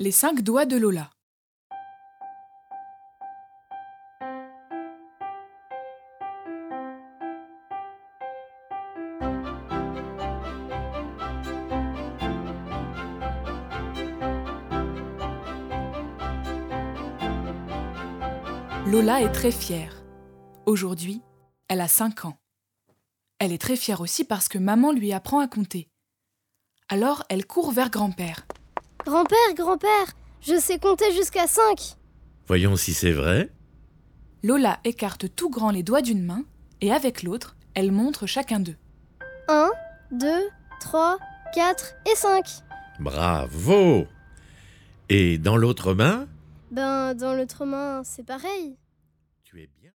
Les 5 doigts de Lola. Lola est très fière. Aujourd'hui, elle a 5 ans. Elle est très fière aussi parce que maman lui apprend à compter. Alors, elle court vers grand-père. Grand-père, grand-père, je sais compter jusqu'à 5. Voyons si c'est vrai. Lola écarte tout grand les doigts d'une main et avec l'autre, elle montre chacun d'eux. 1, 2, 3, 4 et 5. Bravo! Et dans l'autre main? Dans l'autre main, c'est pareil. Tu es bien.